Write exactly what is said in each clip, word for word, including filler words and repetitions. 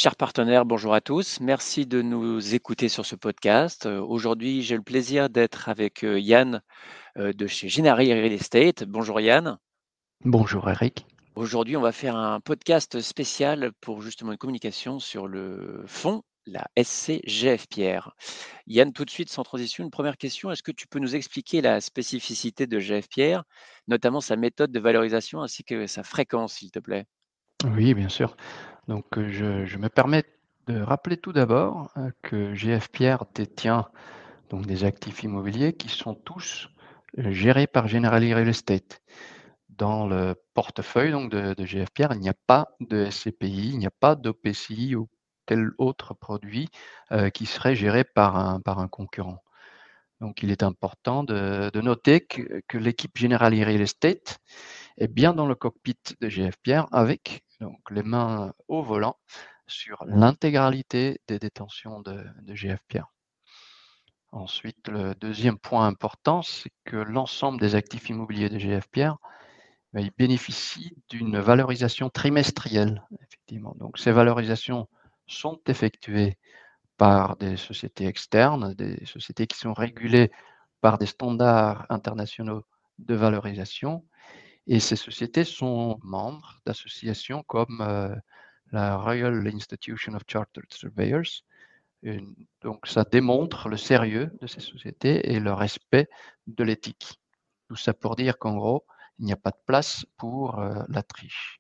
Chers partenaires, bonjour à tous. Merci de nous écouter sur ce podcast. Euh, Aujourd'hui, j'ai le plaisir d'être avec euh, Yann euh, de chez Genari Real Estate. Bonjour Yann. Bonjour Eric. Aujourd'hui, on va faire un podcast spécial pour justement une communication sur le fonds, la S C G F Pierre. Yann, tout de suite, sans transition, une première question. Est-ce que tu peux nous expliquer la spécificité de G F Pierre, notamment sa méthode de valorisation ainsi que sa fréquence, s'il te plaît? Oui, bien sûr. Donc euh, je, je me permets de rappeler tout d'abord euh, que G F Pierre détient donc des actifs immobiliers qui sont tous euh, gérés par Generali Real Estate. Dans le portefeuille donc de, de G F Pierre, il n'y a pas de S C P I, il n'y a pas d'O P C I ou tel autre produit euh, qui serait géré par un, par un concurrent. Donc il est important de, de noter que, que l'équipe Generali Real Estate est bien dans le cockpit de G F Pierre avec donc, les mains au volant sur l'intégralité des détentions de, de G F Pierre. Ensuite, le deuxième point important, c'est que l'ensemble des actifs immobiliers de G F Pierre ben, ils bénéficient d'une valorisation trimestrielle, effectivement. Donc, ces valorisations sont effectuées par des sociétés externes, des sociétés qui sont régulées par des standards internationaux de valorisation. Et ces sociétés sont membres d'associations comme euh, la Royal Institution of Chartered Surveyors. Une- donc ça démontre le sérieux de ces sociétés et le respect de l'éthique. Tout ça pour dire qu'en gros, il n'y a pas de place pour euh, la triche.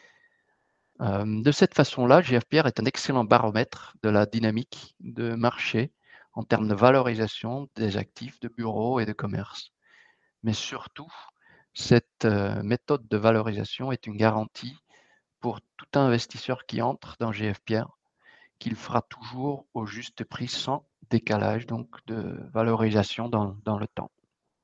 Euh, de cette façon-là, G F Pierre est un excellent baromètre de la dynamique de marché en termes de valorisation des actifs de bureaux et de commerce. Mais surtout, cette euh, méthode de valorisation est une garantie pour tout investisseur qui entre dans G F Pierre qu'il fera toujours au juste prix sans décalage donc de valorisation dans, dans le temps.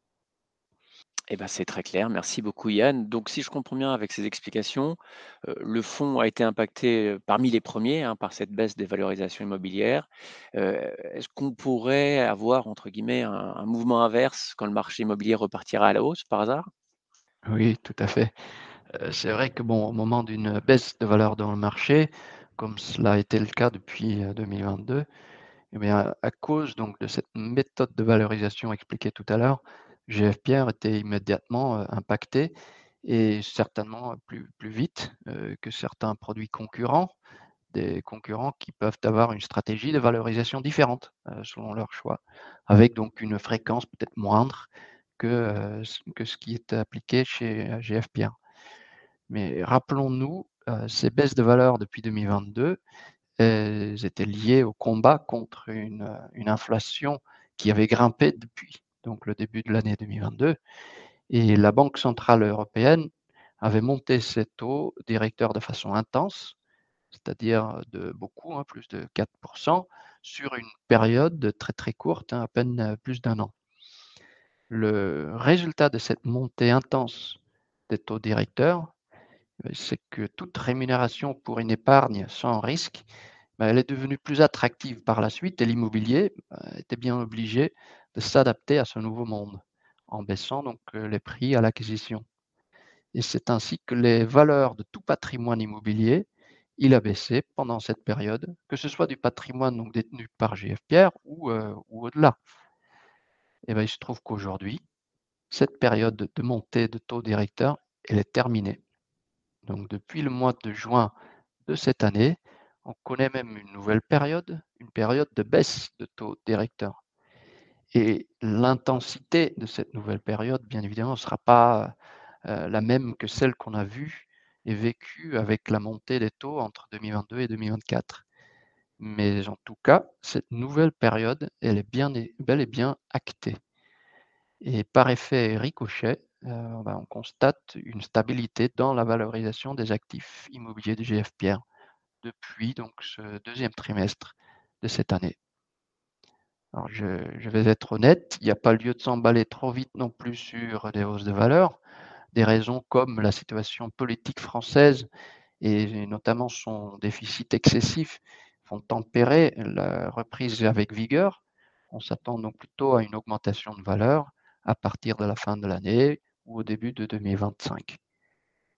Eh ben, c'est très clair. Merci beaucoup, Yann. Donc, si je comprends bien avec ces explications, euh, le fonds a été impacté euh, parmi les premiers hein, par cette baisse des valorisations immobilières. Euh, est-ce qu'on pourrait avoir, entre guillemets, un, un mouvement inverse quand le marché immobilier repartira à la hausse, par hasard? Oui, tout à fait. Euh, c'est vrai que bon, au moment d'une baisse de valeur dans le marché, comme cela a été le cas depuis euh, deux mille vingt-deux, eh bien, à cause donc de cette méthode de valorisation expliquée tout à l'heure, G F Pierre était immédiatement euh, impacté et certainement plus, plus vite euh, que certains produits concurrents, des concurrents qui peuvent avoir une stratégie de valorisation différente euh, selon leur choix, avec donc une fréquence peut-être moindre que, euh, ce- que ce qui est appliqué chez euh, G F Pierre. Mais rappelons-nous, euh, ces baisses de valeur depuis deux mille vingt-deux, elles étaient liées au combat contre une, euh, une inflation qui avait grimpé depuis donc le début de l'année deux mille vingt-deux. Et la Banque centrale européenne avait monté ses taux directeurs de façon intense, c'est-à-dire de beaucoup, hein, plus de quatre pour cent, sur une période très très courte, hein, à peine euh, plus d'un an. Le résultat de cette montée intense des taux directeurs, euh, c'est que toute rémunération pour une épargne sans risque, ben, elle est devenue plus attractive par la suite et l'immobilier euh, était bien obligé de s'adapter à ce nouveau monde en baissant donc euh, les prix à l'acquisition. Et c'est ainsi que les valeurs de tout patrimoine immobilier, il a baissé pendant cette période, que ce soit du patrimoine donc détenu par G F Pierre ou, euh, ou au-delà. Et ben, il se trouve qu'aujourd'hui, cette période de montée de taux directeurs, elle est terminée. Donc depuis le mois de juin de cette année, on connaît même une nouvelle période, une période de baisse de taux directeurs. Et l'intensité de cette nouvelle période, bien évidemment, ne sera pas euh, la même que celle qu'on a vue et vécue avec la montée des taux entre deux mille vingt-deux et deux mille vingt-quatre. Mais en tout cas, cette nouvelle période, elle est bien et, bel et bien actée. Et par effet ricochet, euh, ben, on constate une stabilité dans la valorisation des actifs immobiliers de G F Pierre depuis donc ce deuxième trimestre de cette année. Alors je, je vais être honnête, il n'y a pas lieu de s'emballer trop vite non plus sur des hausses de valeur. Des raisons comme la situation politique française et notamment son déficit excessif font tempérer la reprise avec vigueur. On s'attend donc plutôt à une augmentation de valeur à partir de la fin de l'année ou au début de deux mille vingt-cinq.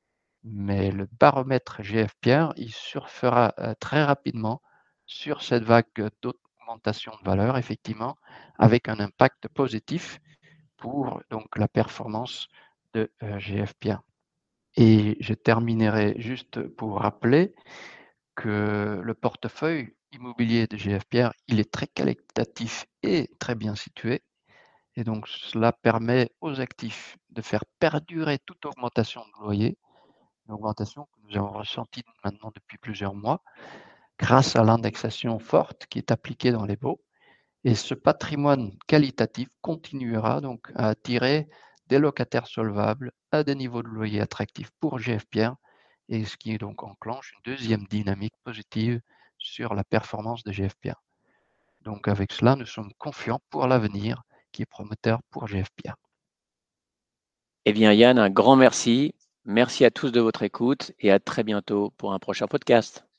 mais le baromètre G F Pierre, il surfera euh, très rapidement sur cette vague d'augmentation de valeur, effectivement, avec un impact positif pour donc la performance de euh, G F Pierre. Et je terminerai juste pour rappeler que le portefeuille immobilier de G F Pierre, il est très qualitatif et très bien situé. Et donc, cela permet aux actifs de faire perdurer toute augmentation de loyer, une augmentation que nous avons ressentie maintenant depuis plusieurs mois, grâce à l'indexation forte qui est appliquée dans les baux. Et ce patrimoine qualitatif continuera donc à attirer des locataires solvables à des niveaux de loyer attractifs pour G F Pierre, et ce qui donc enclenche une deuxième dynamique positive sur la performance de G F Pierre. Donc avec cela, nous sommes confiants pour l'avenir qui est prometteur pour G F Pierre. Eh bien, Yann, un grand merci. Merci à tous de votre écoute et à très bientôt pour un prochain podcast.